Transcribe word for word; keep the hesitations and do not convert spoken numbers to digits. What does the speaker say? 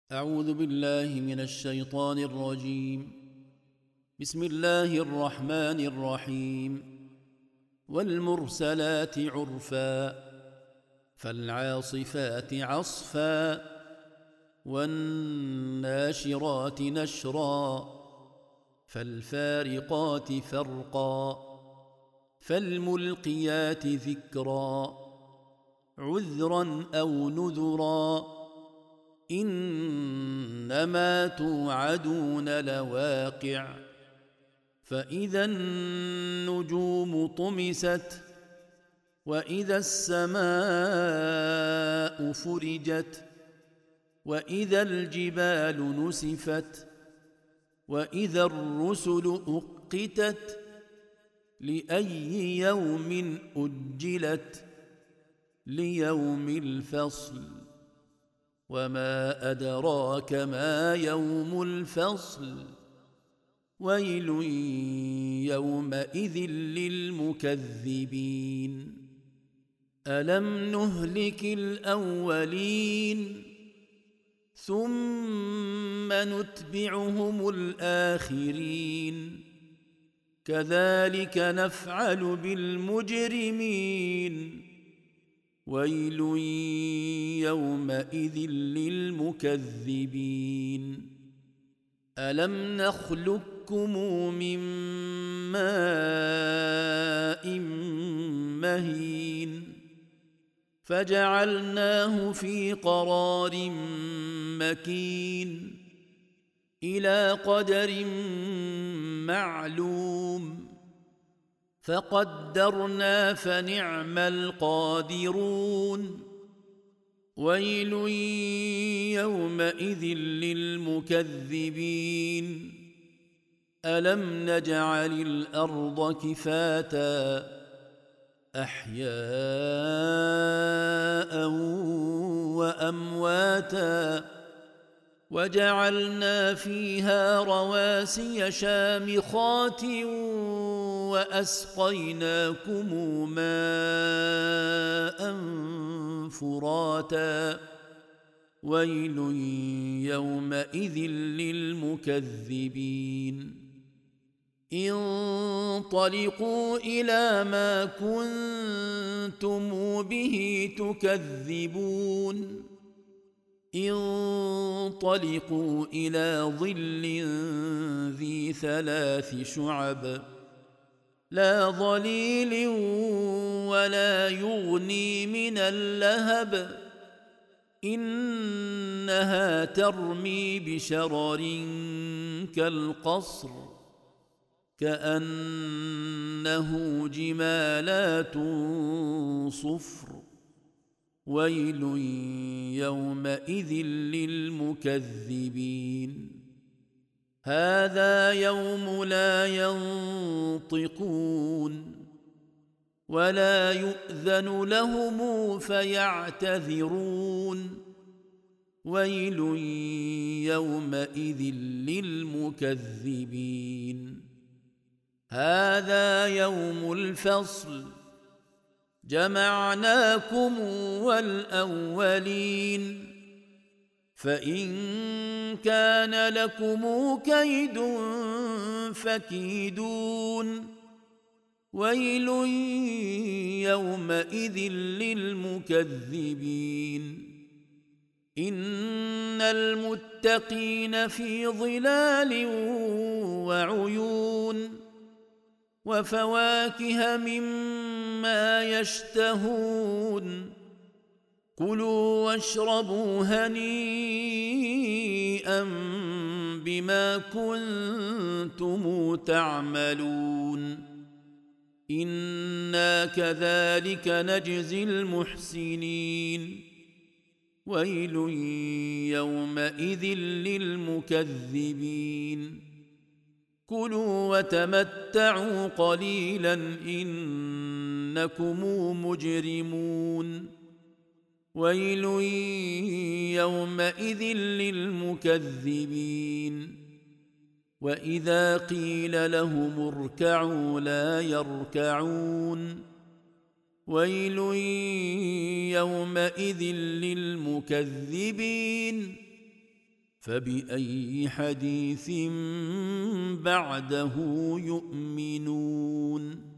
أعوذ بالله من الشيطان الرجيم. بسم الله الرحمن الرحيم. والمرسلات عرفا فالعاصفات عصفا والناشرات نشرا فالفارقات فرقا فالملقيات ذكرا عذرا أو نذرا إنما توعدون لواقع فإذا النجوم طمست وإذا السماء فرجت وإذا الجبال نسفت وإذا الرسل أقتت لأي يوم أجلت ليوم الفصل وما أدراك ما يوم الفصل ويل يومئذ للمكذبين ألم نهلك الأولين ثم نتبعهم الآخرين كذلك نفعل بالمجرمين ويل يومئذ للمكذبين ألم نخلقكم من ماء مهين فجعلناه في قرار مكين إلى قدر معلوم فقدرنا فنعم القادرون ويل يومئذ للمكذبين ألم نجعل الأرض كفاتا أحياء وأمواتا وجعلنا فيها رواسي شامخات وأسقيناكم ماء فراتا ويل يومئذ للمكذبين انطلقوا إلى ما كنتم به تكذبون انطلقوا إلى ظل ذي ثلاث شعب لا ظليل ولا يغني من اللهب إنها ترمي بشرر كالقصر كأنه جمالات صفر ويل يومئذ للمكذبين هذا يوم لا ينطقون ولا يؤذن لهم فيعتذرون ويل يومئذ للمكذبين هذا يوم الفصل جمعناكم والأولين فإن كان لكم كيد فكيدون ويل يومئذ للمكذبين إن المتقين في ظلال وعيون وفواكه مما يشتهون كلوا واشربوا هنيئا بما كنتم تعملون إنا كذلك نجزي المحسنين ويل يومئذ للمكذبين كلوا وتمتعوا قليلا إنكم مجرمون ويل يومئذ للمكذبين وإذا قيل لهم اركعوا لا يركعون ويل يومئذ للمكذبين فبأي حديث بعده يؤمنون